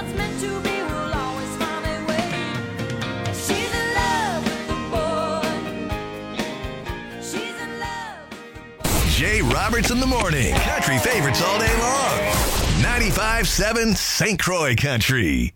what's meant to be will always find a way. She's in love with the boy. She's in love with the boy. Jay Roberts in the morning. Country favorites all day long. 95.7 St. Croix Country.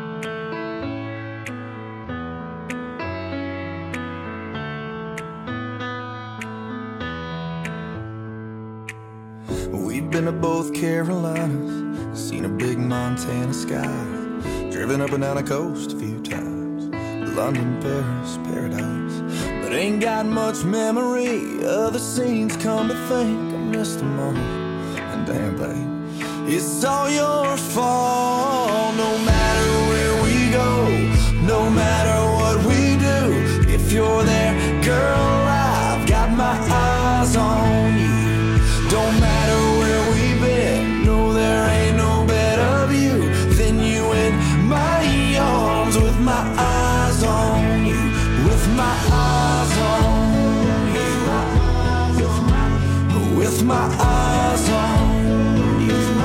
We've been to both Carolinas, seen a big Montana sky, driven up and down the coast a few times, London, Paris, paradise, but ain't got much memory of the scenes. Come to think, I missed them all, and damn babe, it's all your fault. No matter where we go, no matter what we do, if you're there, girl, I've got my eyes on you. Don't matter where we've been, no, there ain't no better view than you in my arms, with my eyes on you, with my eyes on you, with my eyes on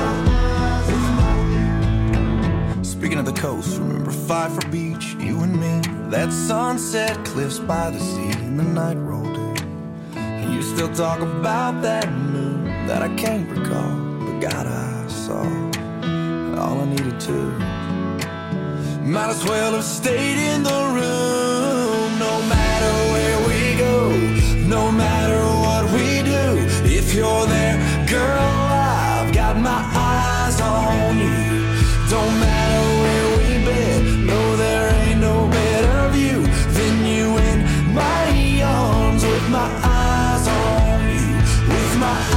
you. Speaking of the coast, remember Pfeiffer Beach, you and me, that sunset cliffs by the sea, and the night rolled in, and you still talk about that moon that I can't recall, but God, I saw all I needed to. Might as well have stayed in the room. No matter where we go, no matter what we do, if you're there, girl, I've got my eyes on you. Don't matter where we've been, no, there ain't no better view than you in my arms, with my eyes on you, with my eyes.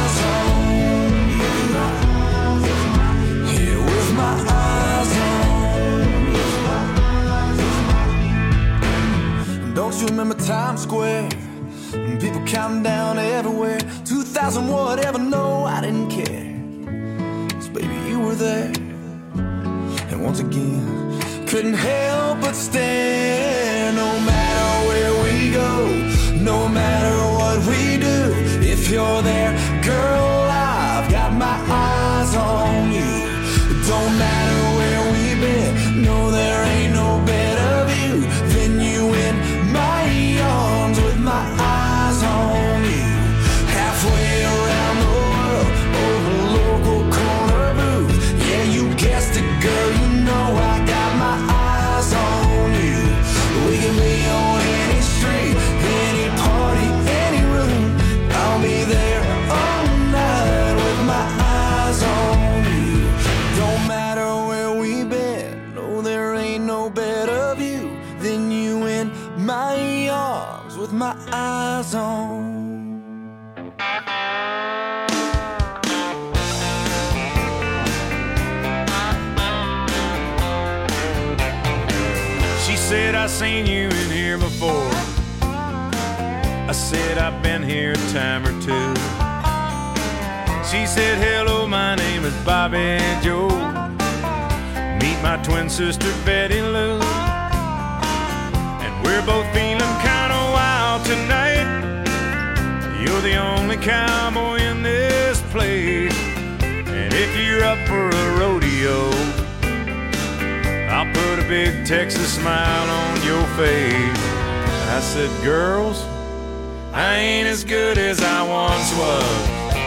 Don't you remember Times Square? And people counting down everywhere. 2000 whatever, no, I didn't care. 'Cause baby, you were there. And once again, couldn't help but stare. No matter where we go, no matter what we do, if you're there, girl, I've got my eyes on you. Don't matter where we've been, no, there ain't no better view than you in my arms, with my eyes on you. Halfway around the world, over a local corner booth. Yeah, you guessed it, girl, you know I got my eyes on you. We can be on any street, any party, any room. I'll be there all night with my eyes on you. Don't matter where we've been, no, there ain't no better view than you in my arms, with my eyes on. She said, I seen you in here before. I said, I've been here a time or two. She said, hello, my name is Bobby Joe. Meet my twin sister, Betty Lou. And we're both feeling kind of wild tonight. You're the only cowboy in this place. And if you're up for a rodeo, I'll put a big Texas smile on your face. I said, girls, I ain't as good as I once was.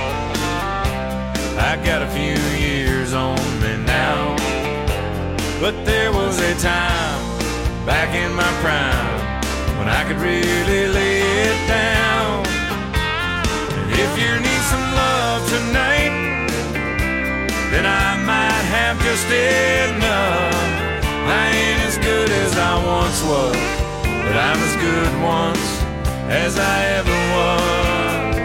I got a few years on me now, but there was a time back in my prime when I could really lay it down. And if you need some love tonight, then I might have just enough. I ain't as good as I once was, but I'm as good once as I ever was.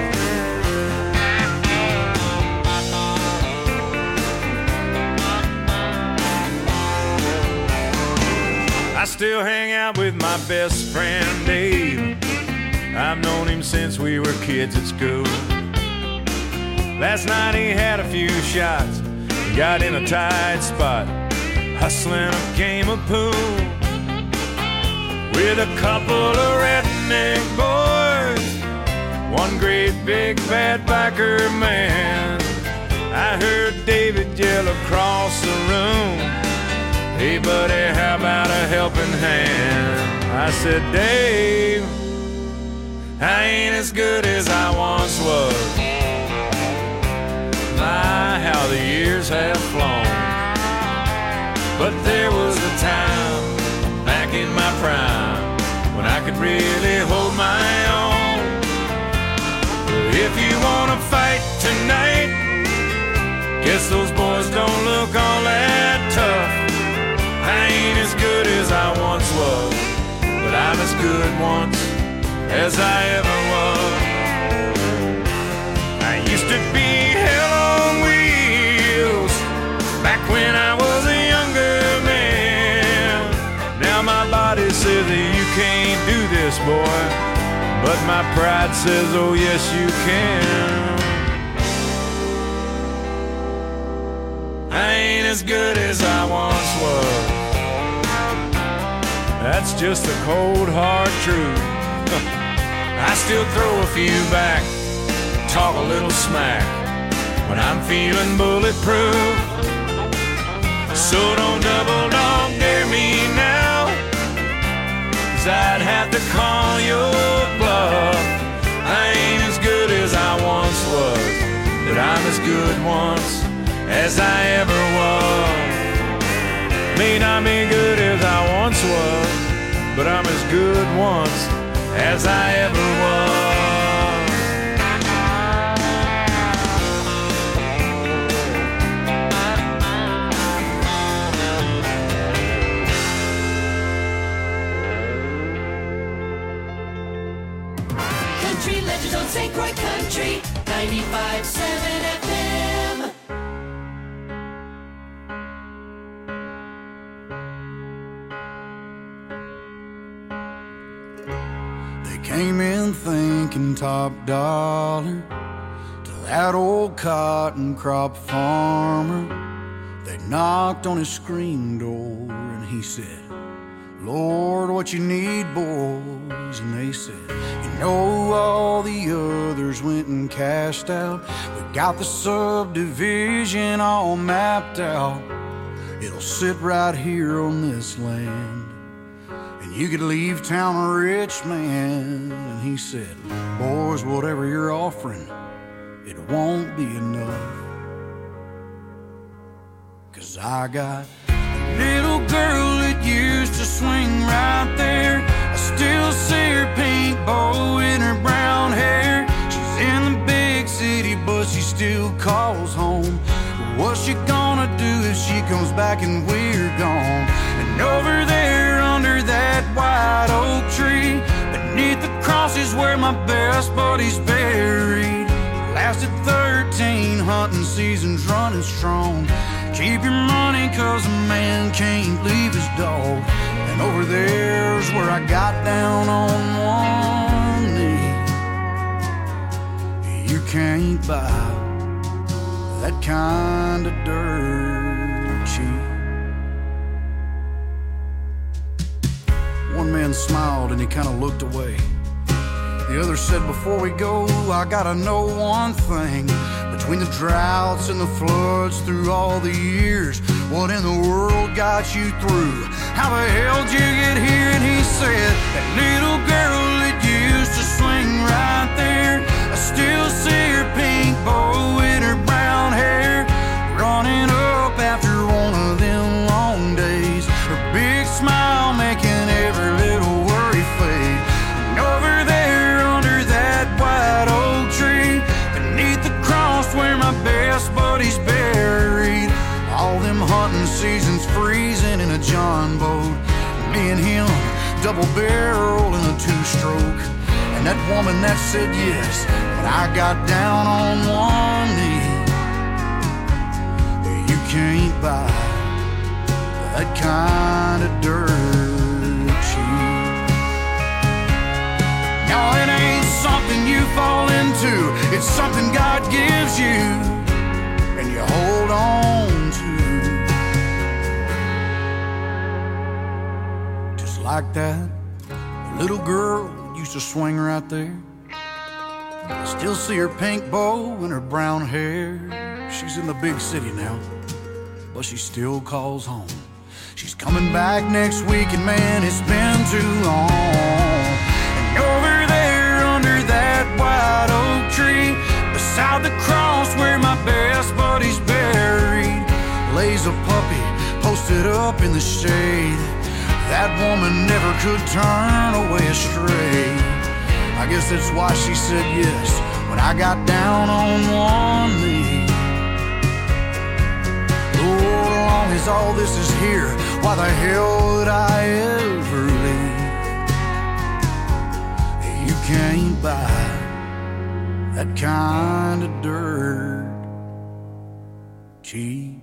I still hang out with my best friend Dave. I've known him since we were kids at school. Last night he had a few shots, got in a tight spot, hustling a game of pool with a couple of redneck boys, one great big bad biker man. I heard David yell across the room, Hey buddy, how about a helping hand? I said, Dave, I ain't as good as I once was. My, how the years have flown. But there was a time back in my prime when I could really hold my own. If you wanna fight tonight, guess those boys don't look all that tough. I ain't as good as I once was, but I'm as good once as I ever was. I used to be hell on wheels back when I was a younger man. Now my body says that you can't do this, boy, but my pride says, oh yes you can. I ain't as good as I once was. That's just the cold hard truth. I still throw a few back, talk a little smack when I'm feeling bulletproof. So don't double dog dare me now, 'cause I'd have to call your bluff. I ain't as good as I once was, but I'm as good once as I ever was. May not be good as I once was, but I'm as good once as I ever was. Country Legends on St. Croix Country 95.7 FM. Came in thinking top dollar to that old cotton crop farmer. They knocked on his screen door and he said, Lord, what you need, boys? And they said, you know all the others went and cashed out. We got the subdivision all mapped out. It'll sit right here on this land. You could leave town a rich man. And he said, boys, whatever you're offering, it won't be enough. 'Cause I got a little girl that used to swing right there. I still see her pink bow in her brown hair. She's in the big city, but she still calls home. What's she gonna do if she comes back and we're gone? And over there under that white oak tree, beneath the cross is where my best buddy's buried. Lasted 13 hunting seasons running strong. Keep your money 'cause a man can't leave his dog. And over there's where I got down on one knee. You can't buy that kind of dirt cheap. One man smiled and he kind of looked away. The other said, before we go, I gotta know one thing. Between the droughts and the floods through all the years, what in the world got you through? How the hell did you get here? And he said, that little girl that used to swing right there, I still see her pink bow in her brown hair, running up after one of them long days. Her big smile making every little worry fade. And over there under that white oak tree, beneath the cross where my best buddy's buried, all them hunting seasons freezing in a John boat. Me and him, double barrel in a two-stroke. And that woman that said yes, but I got down on one knee. You can't buy that kind of dirt cheap. No, it ain't something you fall into. It's something God gives you and you hold on to. Just like that little girl used to swing right there. I still see her pink bow and her brown hair. She's in the big city now, but she still calls home. She's coming back next week, and man, it's been too long. And over there under that white oak tree, beside the cross where my best buddy's buried, lays a puppy posted up in the shade. That woman never could turn away astray. I guess that's why she said yes when I got down on one knee. Oh, as long as all this is here, why the hell would I ever leave? You can't buy that kind of dirt cheap.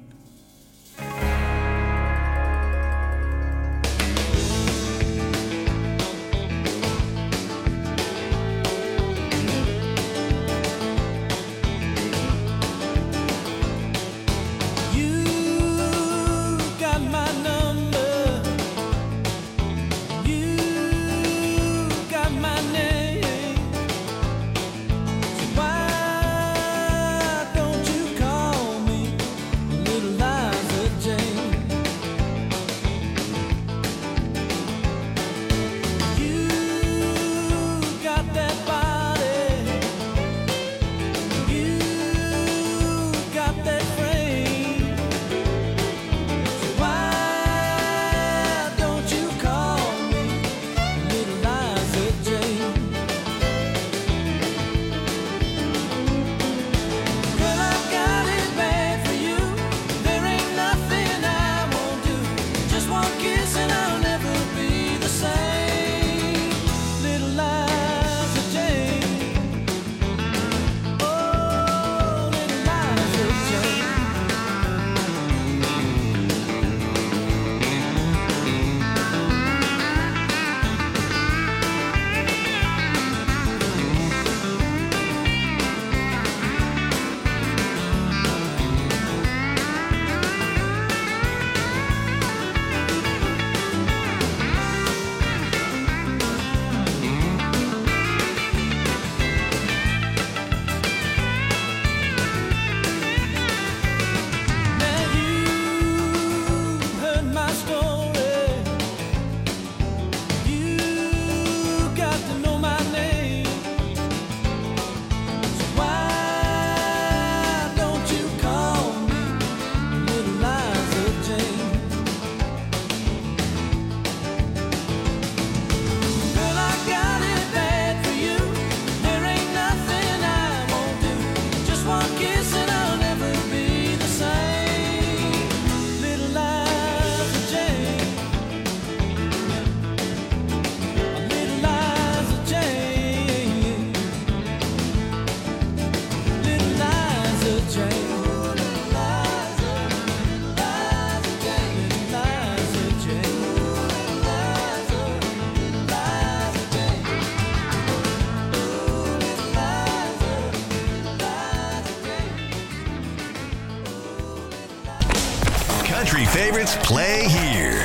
Country favorites play here.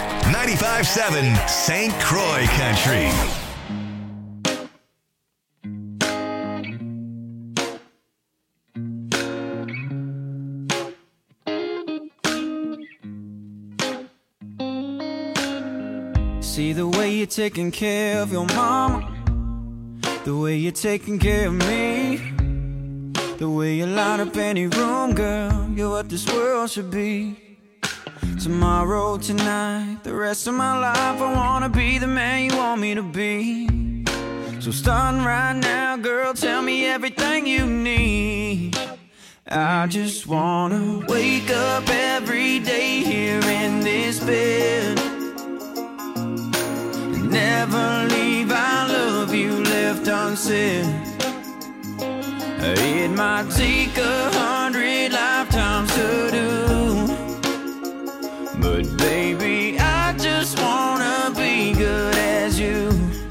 95.7 St. Croix Country. See the way you're taking care of your mama, the way you're taking care of me, the way you light up any room, girl, you're what this world should be. Tomorrow, tonight, the rest of my life, I wanna be the man you want me to be. So starting right now, girl, tell me everything you need. I just wanna wake up every day here in this bed, never leave our love you left unsaid. It might take 100 lifetimes to do, but baby, I just wanna be good as you.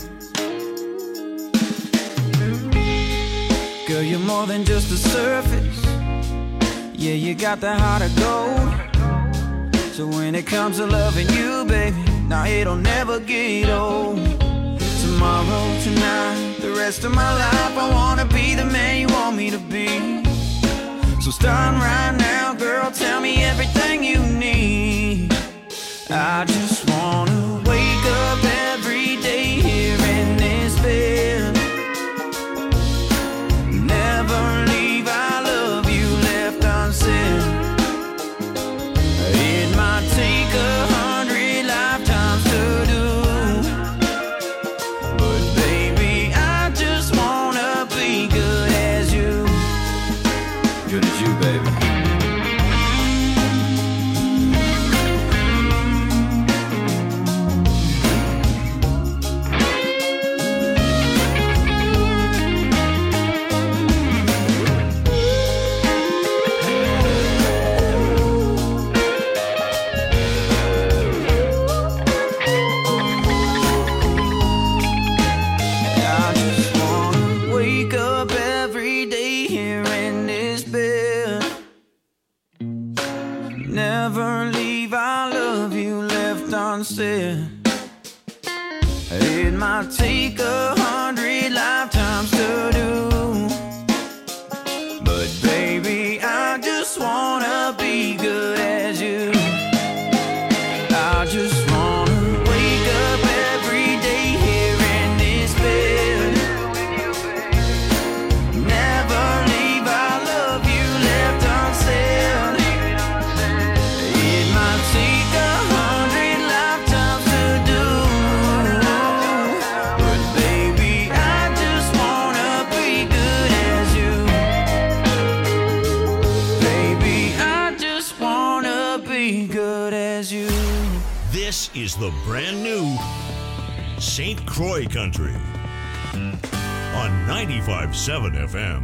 Girl, you're more than just the surface. Yeah, you got the heart of gold. So when it comes to loving you, baby, now it'll never get old. Tomorrow, tonight, the rest of my life, I wanna be the man you want me to be. So starting right now, girl, tell me everything you need. I just wanna wake up every day here in this bed. Never leave, I love you left unsaid. It might take 100 lifetimes to do, but baby, I just wanna be good as you. Good as you, baby. Never leave, I love you left unsaid. It might take 100 lifetimes to do, but baby, I just wanna be good as you. I just wanna wake up every day here in this bed. Never leave, I love you left unsaid. It might take 100 lifetimes to do, but baby, I just wanna be good as you. Baby, I just wanna be good as you. This is the brand new St. Croix Country on 95.7 FM.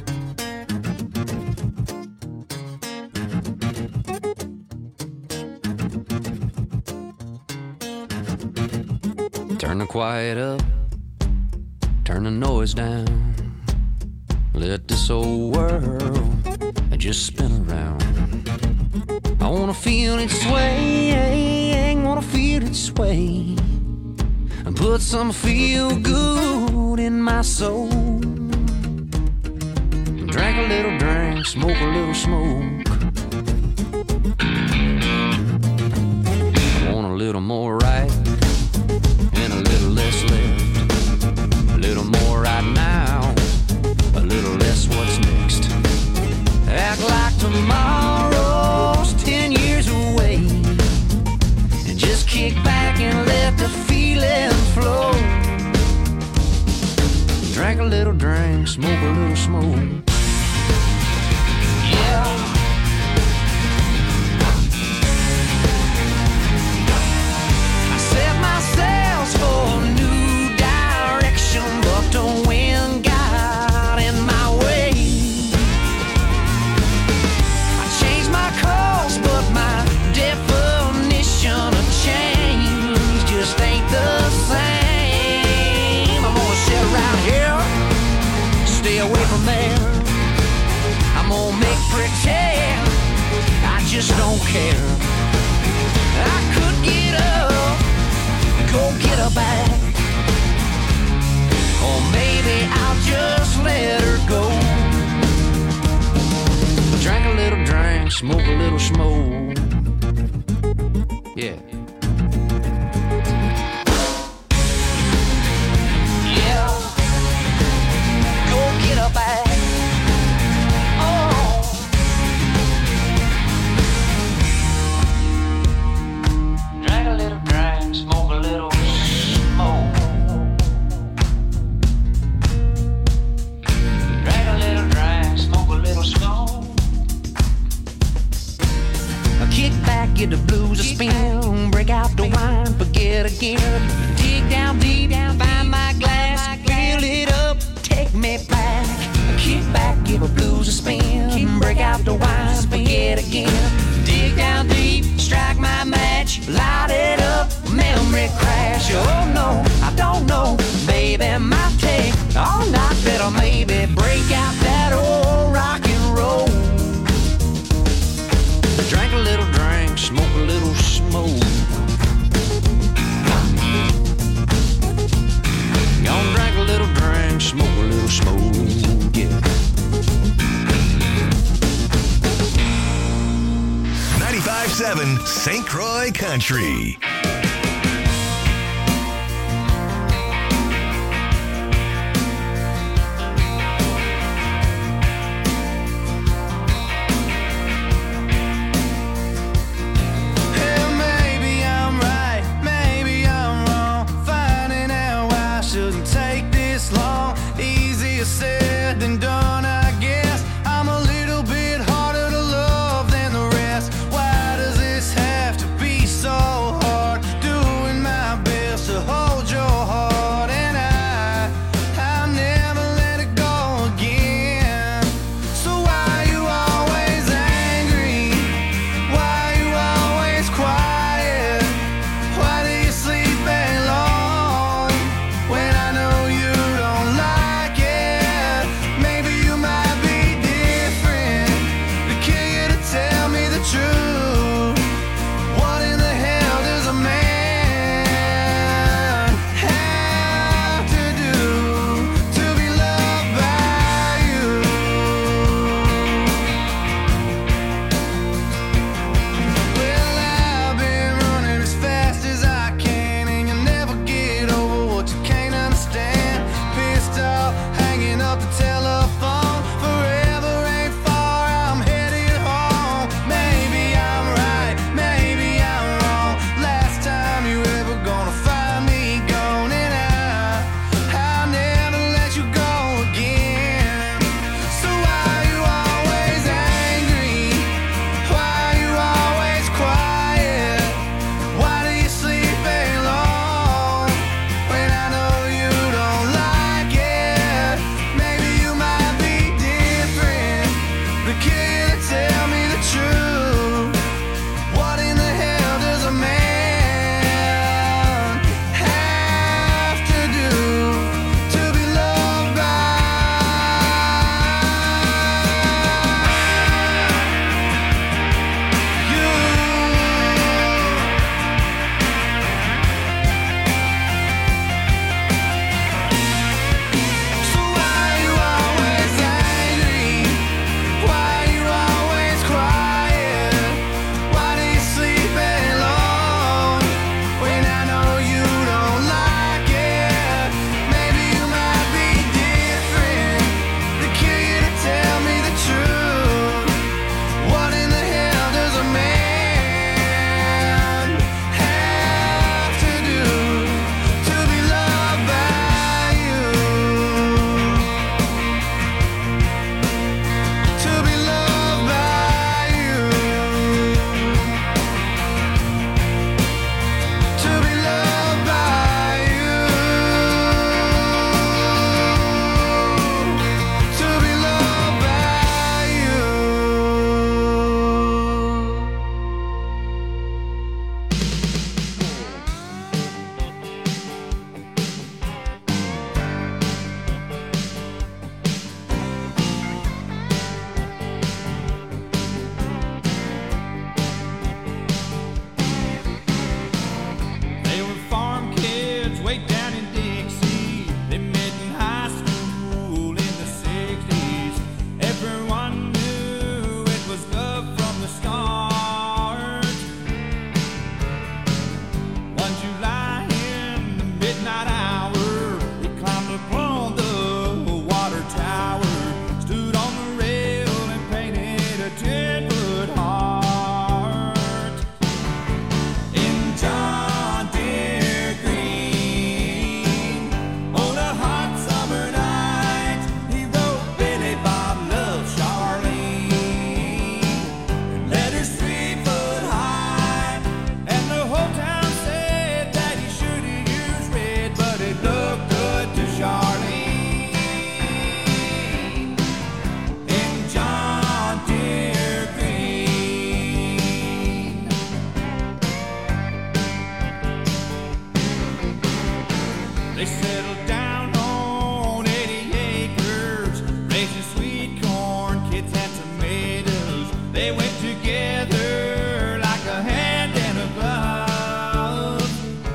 Turn the quiet up, turn the noise down. Let this old world just spin around. I wanna feel it sway, wanna feel it sway, and put some feel good in my soul. Drink a little drink, smoke a little smoke. Want a little more right and a little less left. A little more right now, a little less what's next. Act like tomorrow's 10 years away, and just kick back and let the feeling flow. Drink a little drink, smoke a little smoke. Yeah. I set my sails for a new direction, but the wind got in my way. I changed my course, but my definition of change just ain't the same. I'm gonna sit around here, stay away from there. I'm gonna make pretend I just don't care. I could get up, go get her back, or maybe I'll just let her go. Drink a little drink, smoke a little smoke. Yeah. Yeah. Go get her back. Oh. Drink a little drink, smoke a little smoke. Drink a little drink, smoke a little smoke. Kick back, get the blues a spin, break out the wine, forget again. Dig down deep, find my glass, fill it up, take me back. Kick back, give the blues a spin, break out the wine, forget again. Dig down deep, strike my match, light it up, memory crash. Oh no, I don't know, baby, might take all night, better maybe break out that old rock and roll. Drink a little drink, smoke a little smoke. Gonna drink a little drink, smoke a little smoke, yeah. 95.7 St. Croix Croy Country. Said than done, I guess. I'm a little bit harder to love than the rest. Why does this have to be so hard? Doing my best to hold your heart, and I'll never let it go again. So why you always angry? Why you always quiet? Why do you sleep alone when I know you don't like it? Tell me the truth. What in the hell does a man have to do to be loved by you? Well, I've been running as fast as I can, and you'll never get over what you can't understand. Pissed off, hanging up the telephone. Forever ain't far, I'm headed home. Maybe I'm right, maybe I'm wrong. Last time you ever gonna find me gone, and I'll never let you go again. So why you always angry? Why you always quiet? Why do you sleep alone when I know you don't like it? Maybe you might be different, but can you tell me the truth? What in the hell does a man have to do to be loved by you? So why you always angry? Why you always quiet? Why do you sleep alone when I know you don't like it? Maybe you might be different, but can you tell me the truth? What in the hell does a man have to do to be loved by you? To be loved by you. To be loved by you. To be loved by you. They were farm kids way down in Dixie. They met in high school in the 60s. Everyone knew it was love from the start. One July in the midnight hour, we climbed upon the water tower, stood on the rail and painted a 10-foot heart in John Deere green. On a hot summer night, he wrote Billy Bob loves Charlene, and letters 3 foot high, and the whole town said that he should have used red, but it looked good to Charlene in John Deere green. They settled down on 80 acres, raising sweet corn, kids and tomatoes. They went together like a hand and a glove.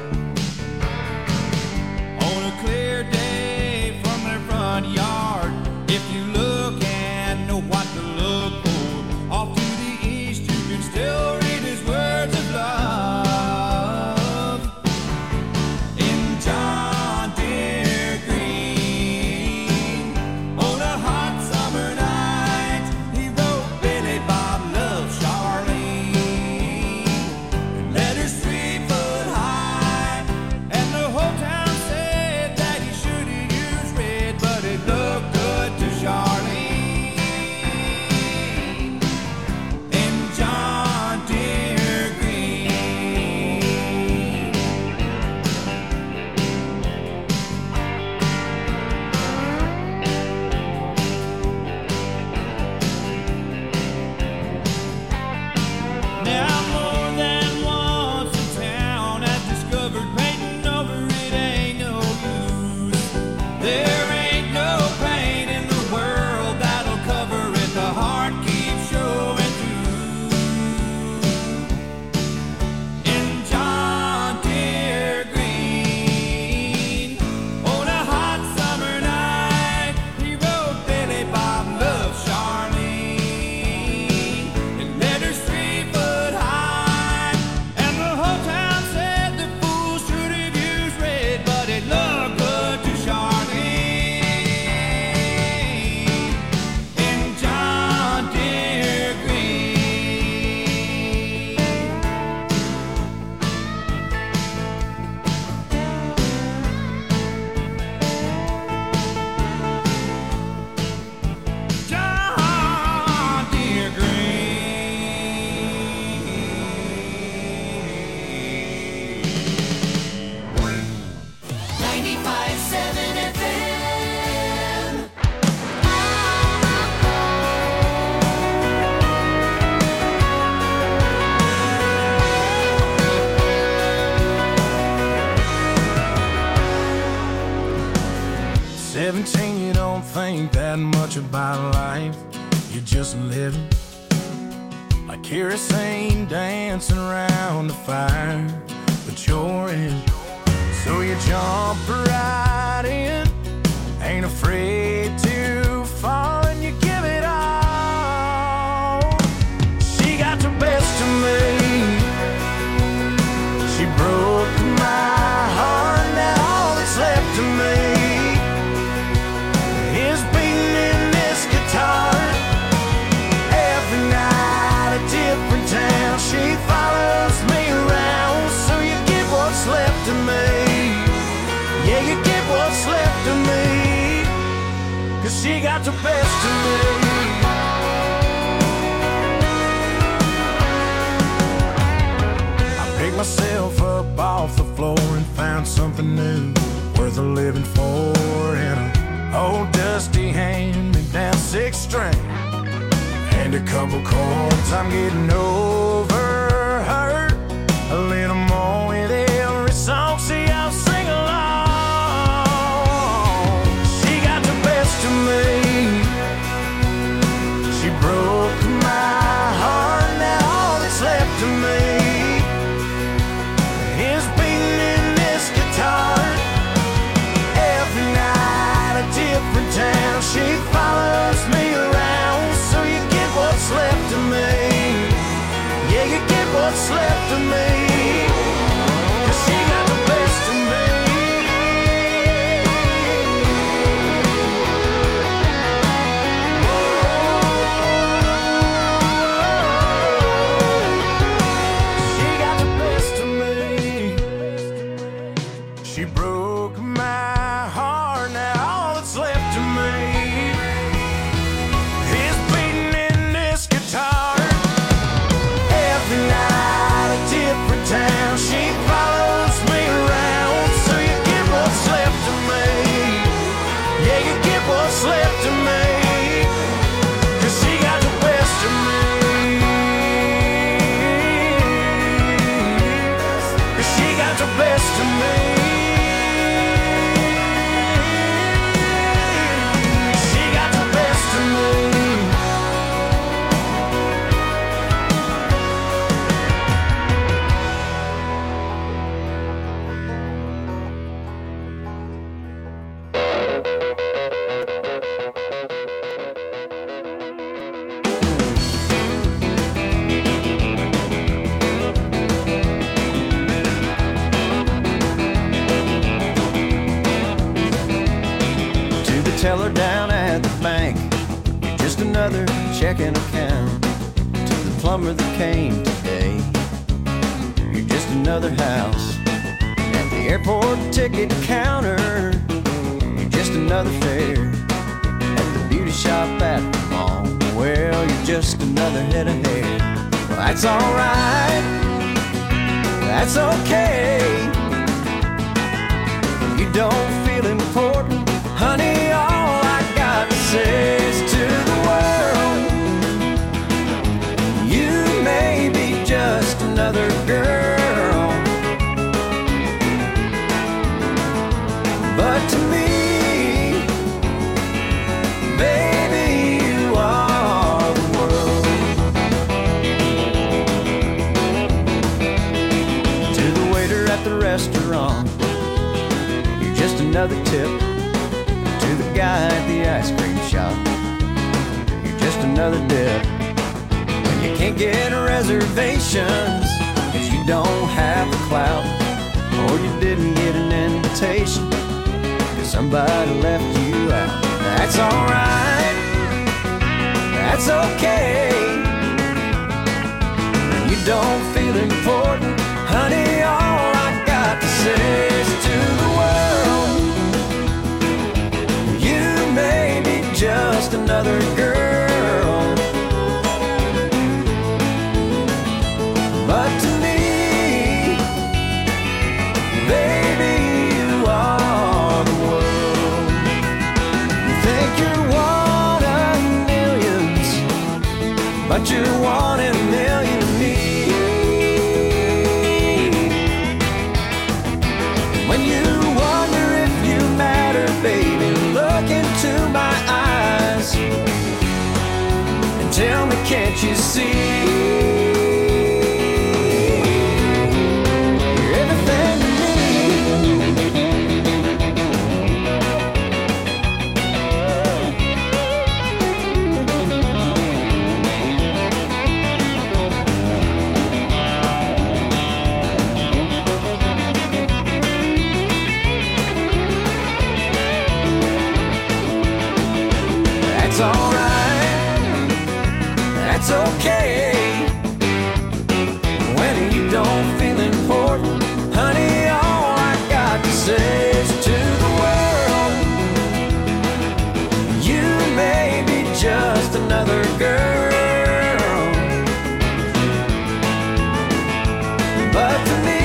On a clear day from their front yard, if you look and know what to look for, off to the east you can still read his words of love. 17, you don't think that much about life. You're just living like kerosene dancing around the fire, but you're in. So you jump right in, ain't afraid to fall, and you give it all. She got the best of me. She broke my heart, now all that's left of me is beating in this guitar. Every night a different town, she follows me around. So you get what's left of me. Yeah, you get what's left of me, 'cause she got the best of me. I picked myself up off the floor and found something new, worth a living for, and an old dusty hand-me-down 6-string and a couple chords. I'm getting over her a little more with every song. See, I'll sing along. She got the best of me. She broke my heart, now all that's left of me is beating in this guitar. Every night a different town, she follows me around. So you get what's left of me. Yeah, you get what's left of me, 'cause she got the best of me. She got the best of me. She broke my heart, now all that's left of me is beating in this guitar. Every night a different town, she follows me around. So you get what's left of me. Yeah, you get what's left of me, 'cause she got the best of me. 'Cause she got the best of me. She got the best of me. To the teller down at the bank, you're just another checking account. To the plumber that came today, you're just another house. At the airport ticket counter, you're just another fare. At the beauty shop at the mall, well, you're just another head of hair. Well, that's alright, that's okay. You don't feel important, honey, all I got to say is to the world, you may be just another girl, but to me, baby, you are the world. To the waiter at the restaurant, you're just another tip. To the guy at the ice cream shop, you're just another dip. When you can't get reservations 'cause you don't have the clout, or you didn't get an invitation 'cause somebody left you out. That's alright, that's okay. When you don't feel important, honey, all I got to say is to the world, you may be just another girl, but to me, baby, you are the world. You think you're one of millions, but you're one in a million to me. When you wonder if you matter, baby, look can't you see? You're everything to me. That's alright, that's okay. When you don't feel important, honey, all I got to say is to the world, you may be just another girl, but to me,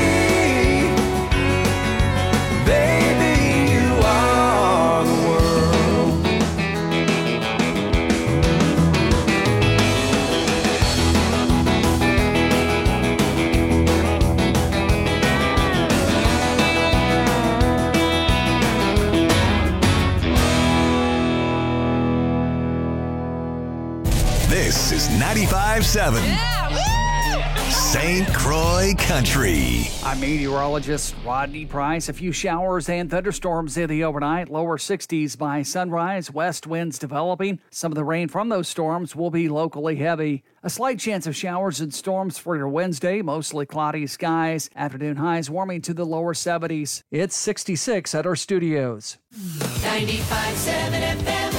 baby, you are the world. This is 95.7 St. Croix Country. I'm meteorologist Rodney Price. A few showers and thunderstorms in the overnight. Lower 60s by sunrise. West winds developing. Some of the rain from those storms will be locally heavy. A slight chance of showers and storms for your Wednesday. Mostly cloudy skies. Afternoon highs warming to the lower 70s. It's 66 at our studios. 95.7 FM.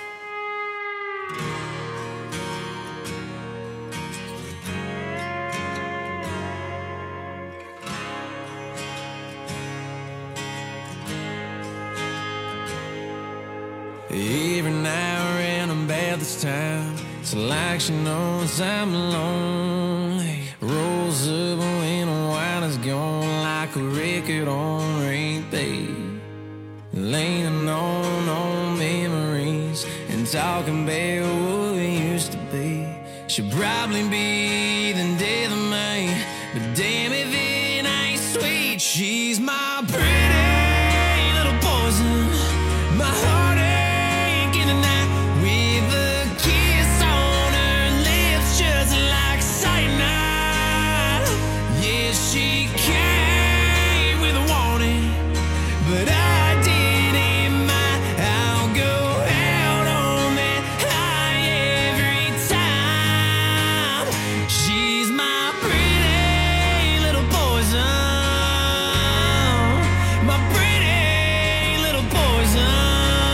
Every now and then about this time, it's like she knows I'm lonely. Rolls up when the wine is gone, like a record on repeat. Leaning on memories and talking about what we used to be. She'd probably be the death of me, but damn if it ain't sweet. She's my pretty little poison, my heartache in the night, with a kiss on her lips just like cyanide. Yeah, she came with a warning, but I didn't mind. I'll go out on that high every time. She's my pretty little poison, my pretty little poison.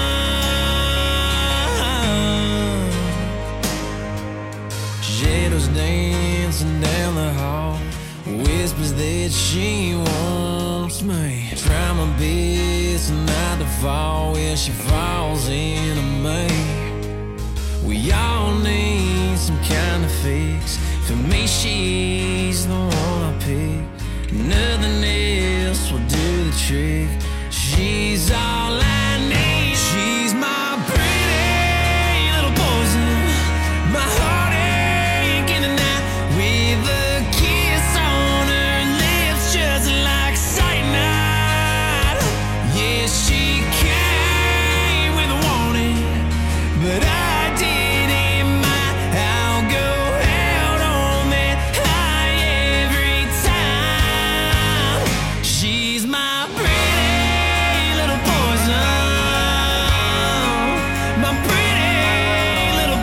Shadows dancing down the hall, whispers that she wants me. Try my best not to fall where she falls into me. We all need some kind of fix. For me, she's the one I pick. Nothing else will do the trick. She's all I need. She's my pretty little poison, my heartache in the night, with a kiss on her lips just like cyanide. Yeah, she came with a warning, but I didn't mind. I'll go out on that high every time. She's my pretty little poison, my pretty little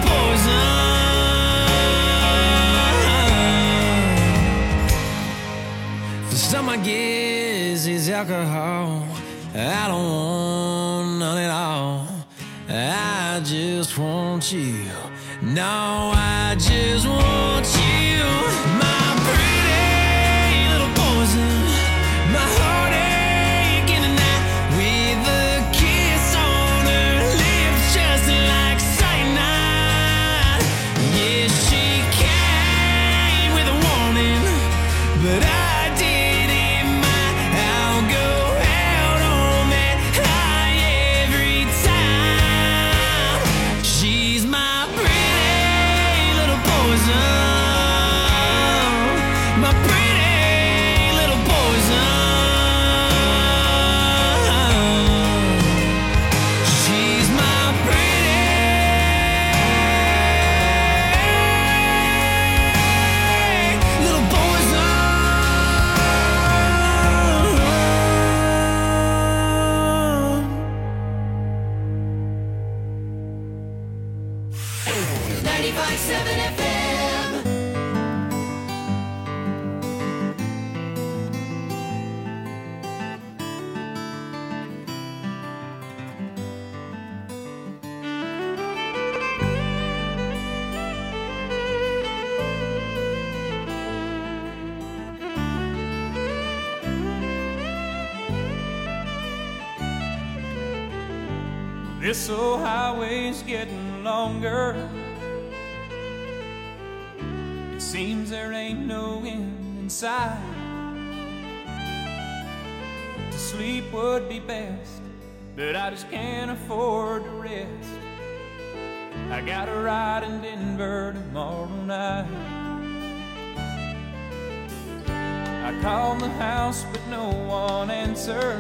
poison. For some, I guess it's alcohol. I don't want none at all. I just want you. No, I just want you. My pretty little poison, my heartache in the night, with a kiss on her lips just like cyanide. Yeah, she came with a warning, but I didn't mind. I'll go out on that high every time. She's my pretty little poison, This old highway's getting longer. It seems there ain't no end in sight. To sleep would be best, but I just can't afford to rest. I got a ride in Denver tomorrow night. I called the house, but no one answered.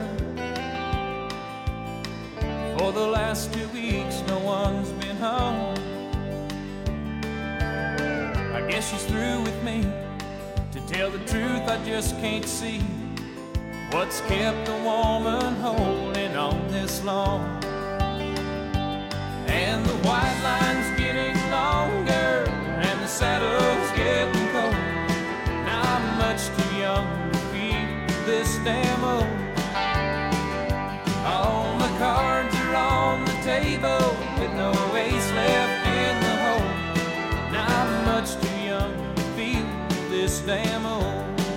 For the last 2 weeks, no one's been home. I guess she's through with me. To tell the truth, I just can't see what's kept a woman holding on this long. And the white line's getting longer, and the saddle's getting cold. Now I'm much too young to feel this damn old. All my cards are on the table with no ace left in the hole. Now I'm much too young to feel this damn old.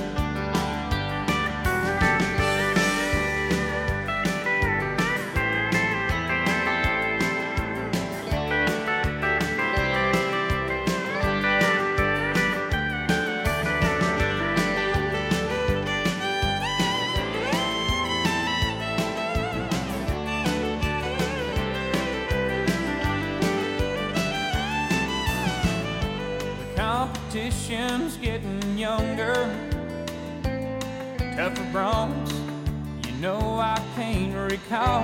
Competition's getting younger, tougher broncs, you know I can't recall.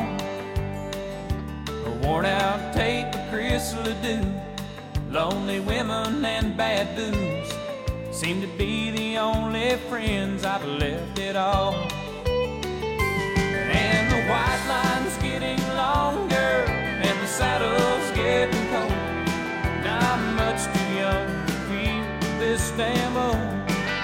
A worn out tape of Chris Ledoux, lonely women and bad booze seem to be the only friends I've left at all. And the white line's getting longer, and the saddle's getting cold. Now I'm much too young this damn old.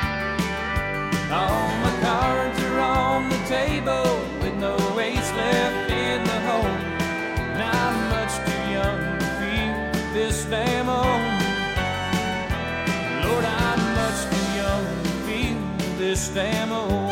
All my cards are on the table with no ace left in the hole. Now I'm much too young to feel this damn old. Lord, I'm much too young to feel this damn old.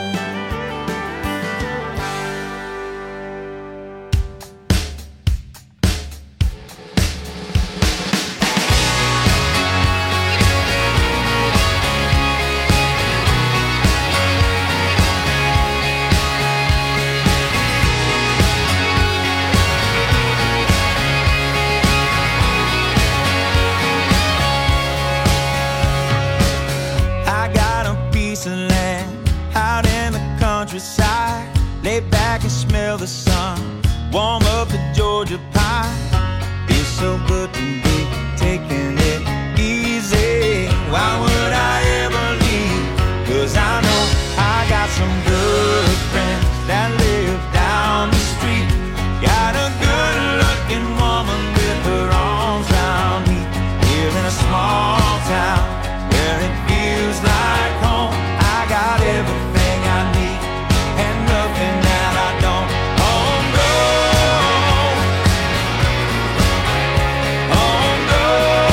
Lay back and smell the sun, warm up the Georgia pine. Feels so good to be taking it easy. Why would I ever leave? 'Cause I know I got some good friends that live down the street. Got a good looking woman with her arms round me. Here in a small town where it feels like home. I got everything I need and nothing that I don't. Oh no, oh no.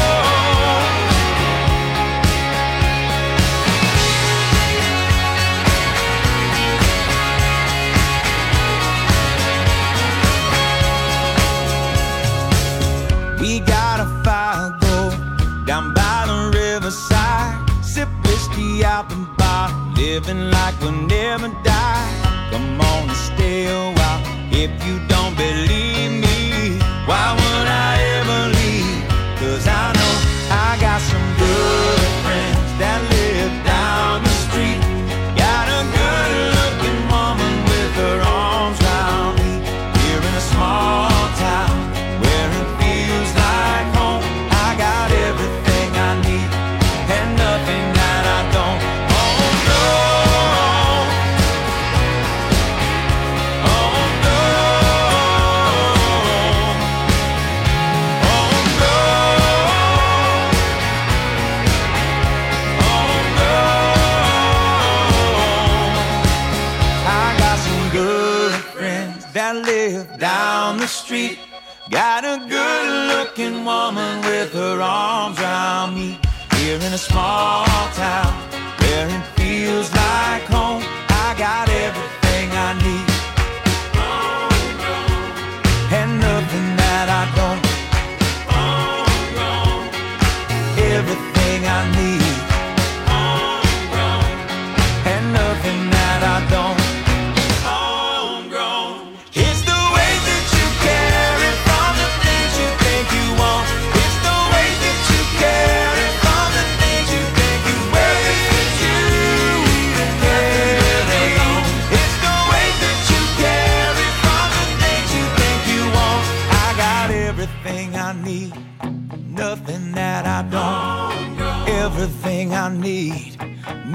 We got a fire go down by the riverside. Sip whiskey out the bottle, living like we'll never die. Come on and stay a while if you don't believe me. Why would I ever leave? 'Cause I know I got some good friends that live down the street. Got a good looking woman with her arms round me. Here in a small town where it feels like home. I got everything I need and nothing that I don't. Oh no, oh no, oh no, oh no. I got some good friends that live down the street. Got a good looking woman with her arms around me. Here in a small town where it feels like home. I got everything I need and nothing that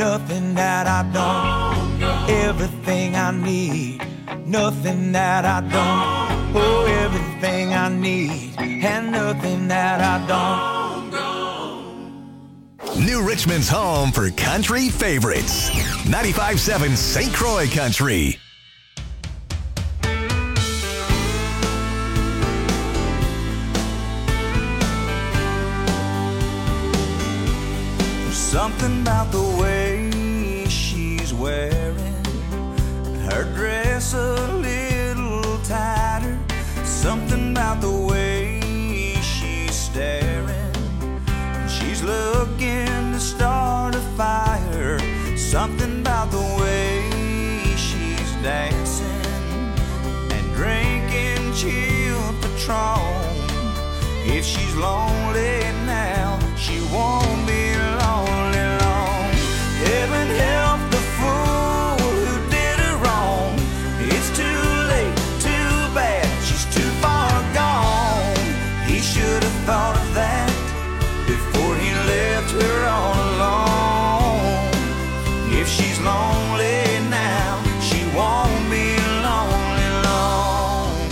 nothing that I don't. Everything I need, nothing that I don't. Oh, everything I need, and nothing that I don't. New Richmond's home for country favorites. 95.7 St. Croix Country. There's something about the way she's wearing her dress a little tighter. Something about the way she's staring. She's looking to start a fire. Something about the way she's dancing and drinking chilled Patron. If she's lonely now, she won't be lonely long. Heaven help the fool who did her wrong. It's too late, too bad, she's too far gone. He should have thought of that before he left her all alone. If she's lonely now, she won't be lonely long.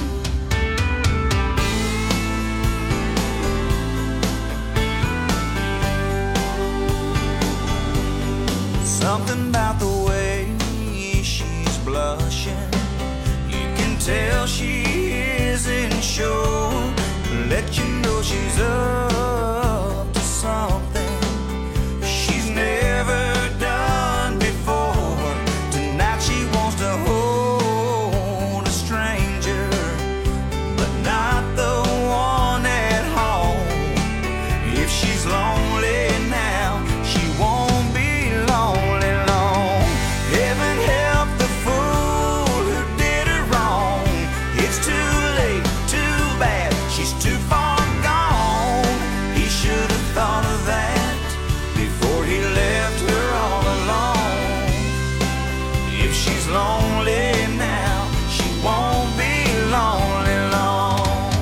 Something about the way she's blushing, you can tell she isn't sure. Let you know she's up to something she's never done before. Tonight she wants to hold a stranger, but not the one at home. If she's lonely now, she won't be lonely long. Heaven help the fool who did her wrong. It's too late, too bad, she's too far gone. He should have thought of that before he left her all alone. If she's lonely now, she won't be lonely long.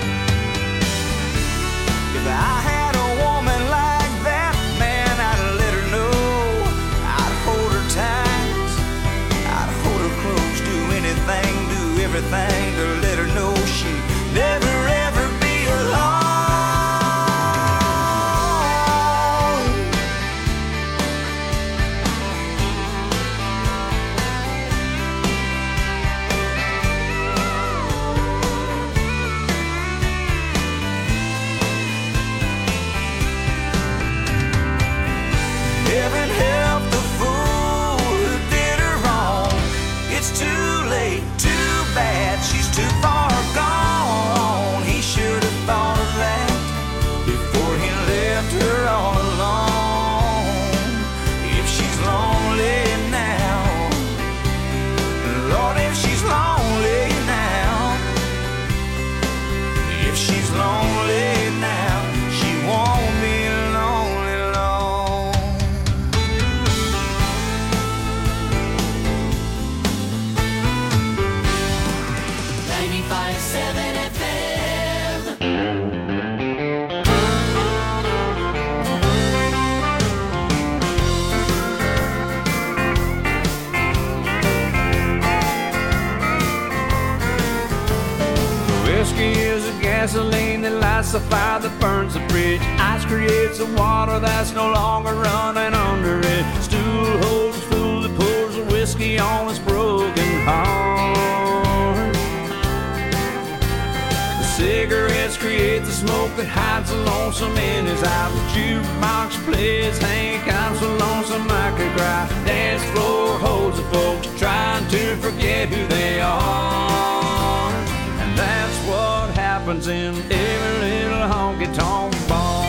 If I had a woman like that, man, I'd let her know. I'd hold her tight, I'd hold her close, do anything, do everything to let her know she'd never ever be alone. Heaven help the fool who did her wrong. It's too late, too bad, she's too far gone. He should have thought of that before he left her all alone. If she's lonely now, Lord, if she's lonely now, if she's lonely now, she won't be lonely long. 95.7 FM. Whiskey is a gasoline that lights the fire that burns the bridge. Ice creates the water that's no longer running under it. Stool holds the fool that pours the whiskey on his broken heart. The cigarettes create the smoke that hides the lonesome in his eye. The jukebox plays Hank, I'm so lonesome I could cry. Dance floor holds the folks trying to forget who they are. And that's what happens in every little honky-tonk bar.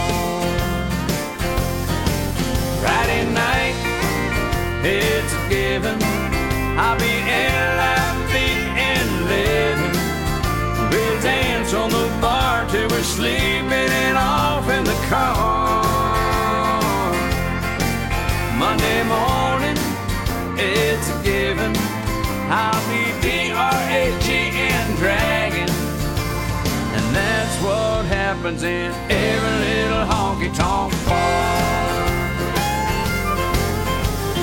Friday night, it's a given, I'll be LIV and living. We'll dance on the bar till we're sleeping and off in the car. Monday morning, it's a given, I'll be DRAGN dragging. And that's what happens in every little honky-tonk bar.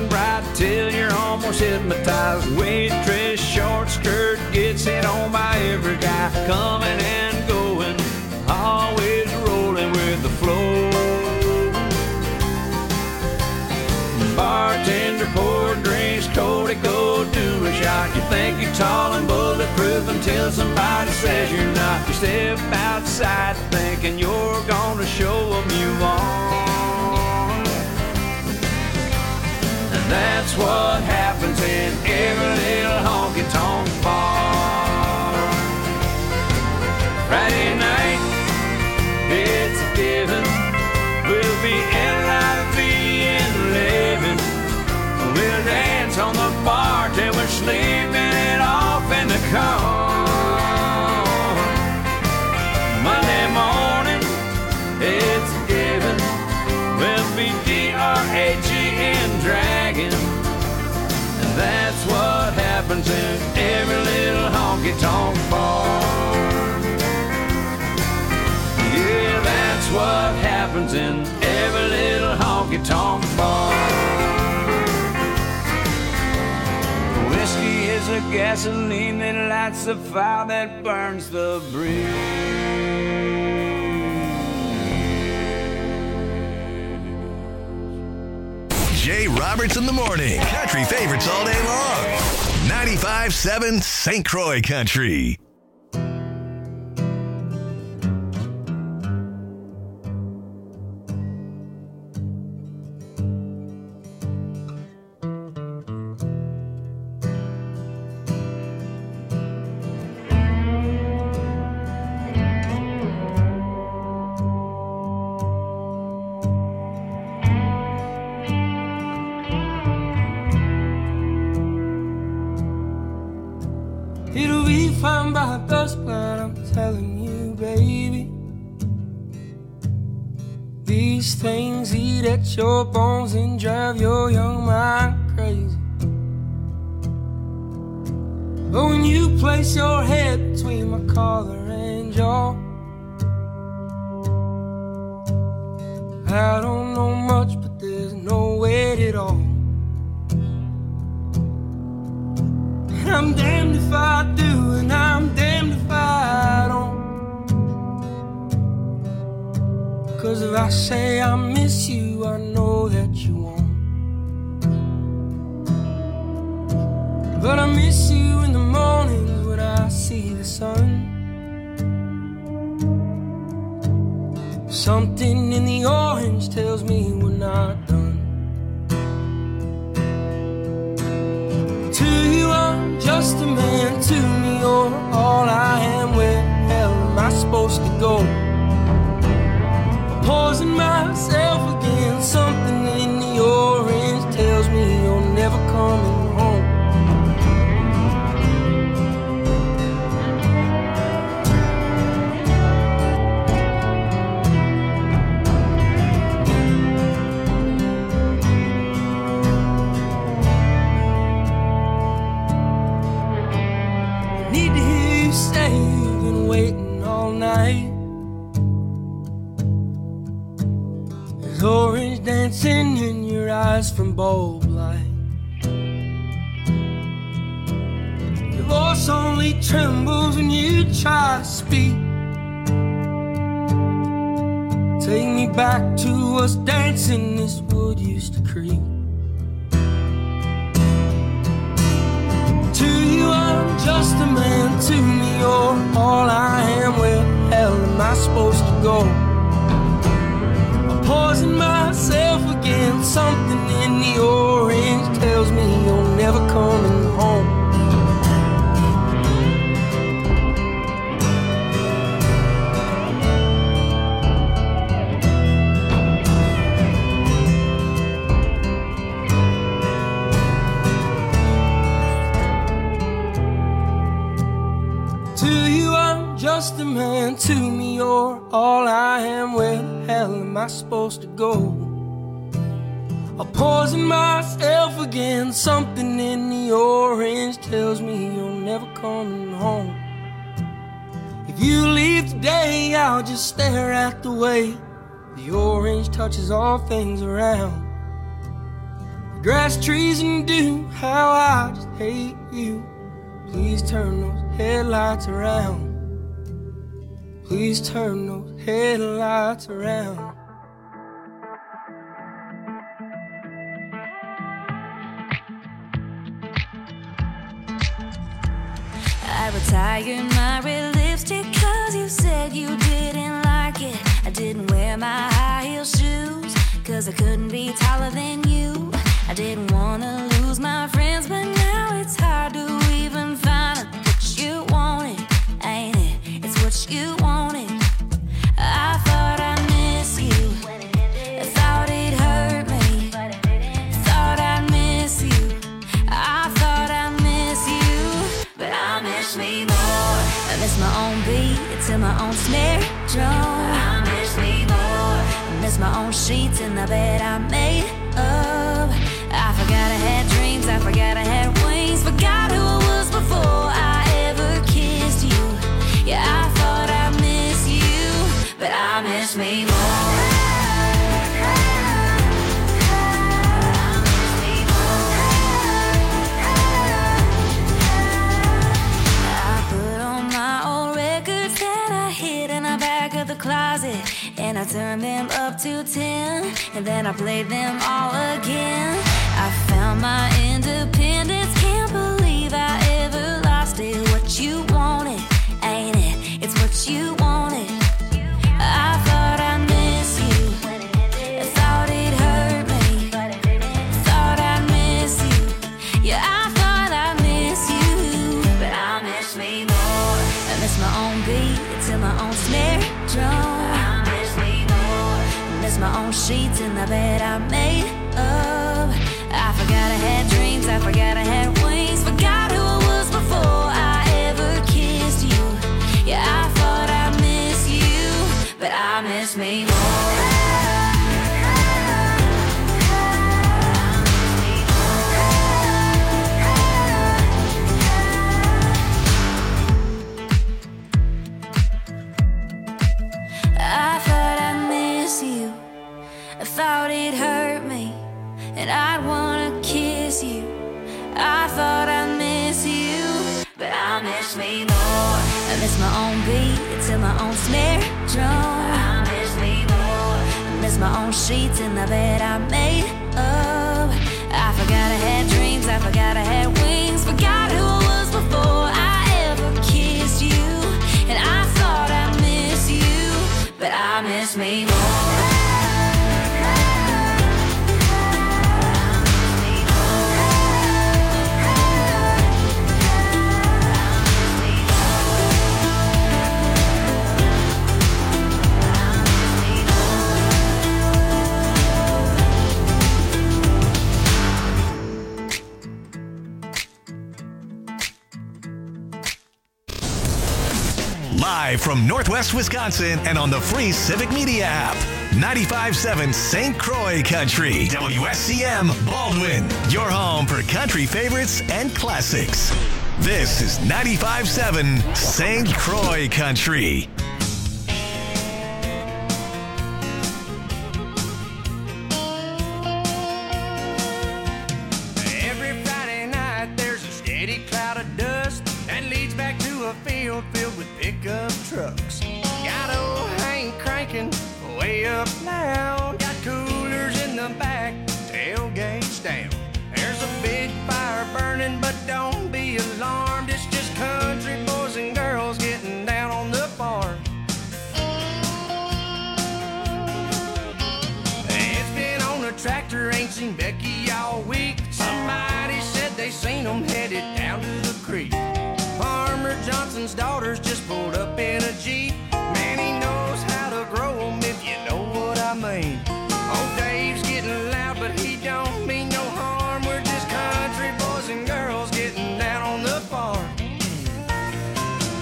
burning bright till you're almost hypnotized. Waitress, short skirt, gets hit on by every guy. Coming and going, always rolling with the flow. Bartender poured drinks, Cody, go do a shot. You think you're tall and bulletproof until somebody says you're not. You step outside thinking you're gonna show them you are. And that's what happens in every little honky-tonk bar. Friday night, it's a given. We'll be NIV and living. We'll dance on the bar till we're sleeping it off in the car. Monday morning, it's a given. We'll be DRAG and dragging. And that's what happens in every little honky-tonk bar. Yeah, that's what happens in every little honky-tonk bar. Whiskey is a gasoline that lights the fire that burns the breeze. Jay Roberts in the morning. Country favorites all day long. 95.7 St. Croix Country. It'll be fine by dusk, but I'm telling you, baby, these things eat at your bones and drive your young mind crazy. But when you place your head between my collar and jaw, I don't know much, but there's no weight at all. I'm damned if I do, and I'm damned if I don't. 'Cause if I say I miss you, I know that you won't. But I miss you in the mornings when I see the sun. Something in the orange tells me we're not done. To you I'm just a man, to me you're all I am. Where the hell am I supposed to go? Poison myself again, something in the orange tells me you're never coming home. Need to hear you say you've been waiting all night. There's orange dancing in your eyes from bulb light. Your voice only trembles when you try to speak. Take me back to us dancing this wood used to creep. To you I'm just a man, to me you're all I am. Where the hell am I supposed to go? I poison myself again, something in the orange tells me you're never coming home. To you I'm just a man, to me you're all I am. Where the hell am I supposed to go? I poison myself again, something in the orange tells me you're never coming home. If you leave today, I'll just stare at the way the orange touches all things around. grass, trees, and dew. How I just hate you. Please turn those headlights around. Please turn those headlights around. I retired my red lipstick 'cause you said you didn't like it. I didn't wear my high heel shoes 'cause I couldn't be taller than you. I didn't wanna lose my friends, but now it's hard to even find what you wanted, ain't it? It's what you wanted. I thought I'd miss you. I thought it hurt me. Thought I'd miss you. I thought I'd miss you, but I miss me more. I miss my own beat to my own snare drum. I miss me more. I miss my own sheets in the bed I made up. I forgot I had dreams, I forgot I had wings, forgot who I was before I ever kissed you. Yeah, I thought I miss you, but I miss me more. I put on my old records that I hid in the back of the closet, and I turned them up to 10, and then I played them all again. I found my independence, can't believe I ever lost it. What you wanted, ain't it? It's what you wanted. I thought I miss you. I thought it hurt me. Thought I miss you. Yeah, I thought I miss you, but I miss me more. I miss my own beat to my own snare drum. I miss me more. I miss my own sheets in the bed I made up. I forgot I had dreams, I forgot I had wings, forgot who I was before I ever kissed you. Yeah, I thought I miss you, but I miss me more. I thought I miss you. I thought it hurt me, and I'd wanna kiss you. I thought I miss you, but I miss me more. I miss my own beat to my own snare drum. I miss me more. I miss my own sheets in the bed I made up. I forgot I had dreams, I forgot I had wings, forgot who I was before I ever kissed you. And I thought I miss you, but I miss me more. Live from Northwest Wisconsin and on the free Civic Media app. 95.7 St. Croix Country. WSCM Baldwin. Your home for country favorites and classics. This is 95.7 St. Croix Country. Every Friday night there's a steady cloud of dust that leads back to a field filled with pickup trucks. Got old Hank cranking way up loud. Got coolers in the back, tailgates down. There's a big fire burning, but don't be alarmed. It's just country boys and girls getting down on the farm. It's been on a tractor, ain't seen Becky all week. Somebody said they seen them headed down to the creek. Farmer Johnson's daughters just pulled up in a Jeep. Man, he knows how to grow them, if you know what I mean. Old Dave's getting loud, but he don't mean no harm. We're just country boys and girls getting down on the farm.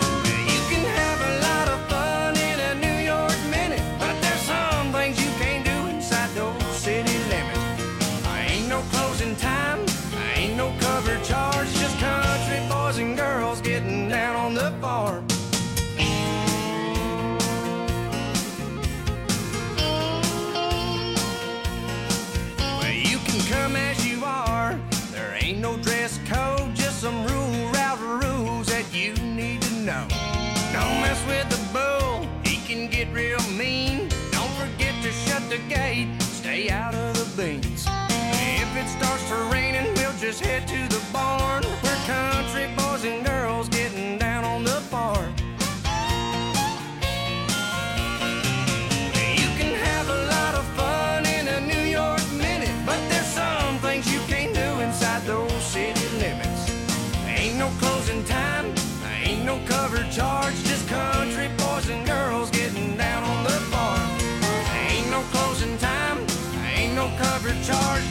no dress code, just some rules that you need to know. Don't mess with the bull, he can get real mean. Don't forget to shut the gate, stay out of the beans. If it starts to raining, we'll just head to the barn. We're country boys and girls getting down on the farm. You can have a lot of fun in a New York minute, but there's some things you can't do inside those city limits. Ain't no closing time, ain't no cover charge, just country boys and girls getting down on the farm. Ain't no closing time, ain't no cover charge,